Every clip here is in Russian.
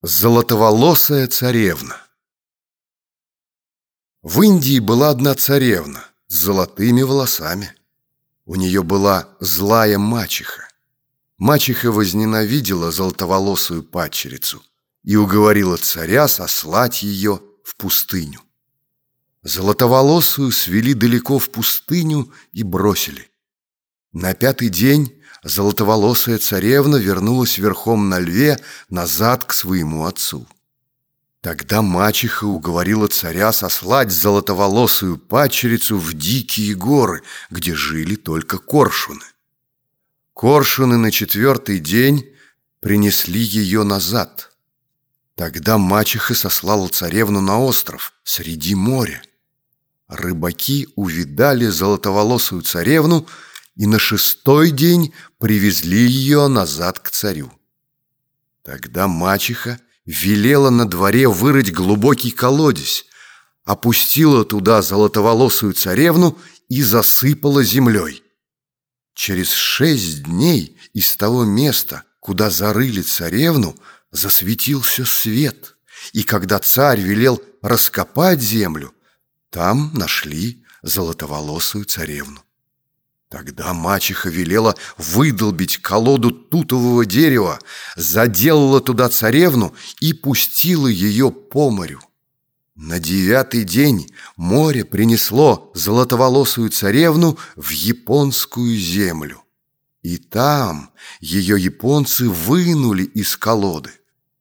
Золотоволосая царевна. В Индии была одна царевна с золотыми волосами. У нее была злая мачеха. Мачеха возненавидела золотоволосую падчерицу и уговорила царя сослать ее в пустыню. Золотоволосую свели далеко в пустыню и бросили. На пятый день золотоволосая царевна вернулась верхом на льве назад к своему отцу. Тогда мачеха уговорила царя сослать золотоволосую падчерицу в дикие горы, где жили только коршуны. Коршуны на четвертый день принесли ее назад. Тогда мачеха сослала царевну на остров среди моря. Рыбаки увидали золотоволосую царевну и на шестой день привезли ее назад к царю. Тогда мачеха велела на дворе вырыть глубокий колодец, опустила туда золотоволосую царевну и засыпала землей. Через 6 дней из того места, куда зарыли царевну, засветился свет, и когда царь велел раскопать землю, там нашли золотоволосую царевну. Тогда мачеха велела выдолбить колоду тутового дерева, заделала туда царевну и пустила ее по морю. На 9-й день море принесло золотоволосую царевну в японскую землю. И там ее японцы вынули из колоды.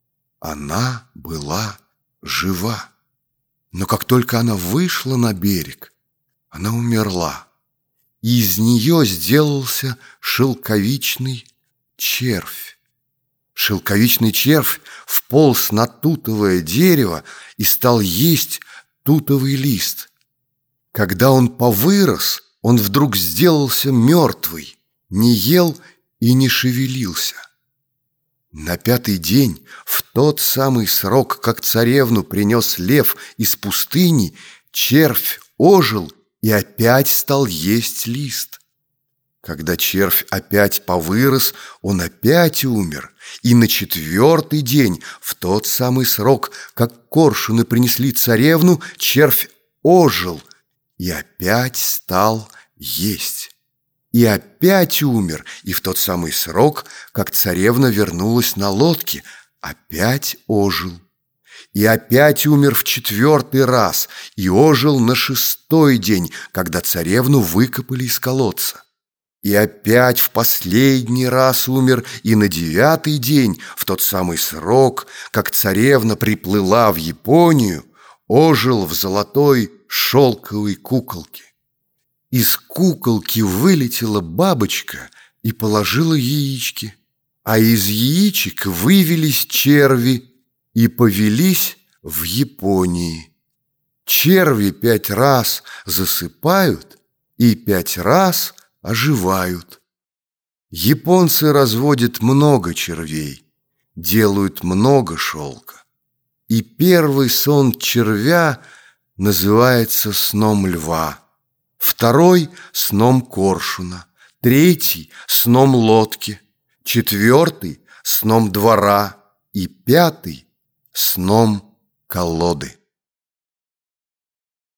Она была жива. Но как только она вышла на берег, она умерла. И из нее сделался шелковичный червь. Шелковичный червь вполз на тутовое дерево и стал есть тутовый лист. Когда он повырос, он вдруг сделался мертвый, не ел и не шевелился. На 5-й день, в тот самый срок, как царевну принес лев из пустыни, червь ожил и опять стал есть лист. Когда червь опять повырос, он опять умер. И на 4-й день, в тот самый срок, как коршуны принесли царевну, червь ожил и опять стал есть. И опять умер, и в тот самый срок, как царевна вернулась на лодке, опять ожил. И опять умер в 4-й раз, и ожил на 6-й день, когда царевну выкопали из колодца. И опять в последний раз умер и на 9-й день, в тот самый срок, как царевна приплыла в Японию, ожил в золотой шелковой куколке. Из куколки вылетела бабочка и положила яички, а из яичек вывелись черви и повелись в Японии. Черви 5 раз засыпают и 5 раз оживают. Японцы разводят много червей, делают много шелка. И первый сон червя называется сном льва, 2-й – сном коршуна, 3-й – сном лодки, 4-й – сном двора и 5-й – сном колоды.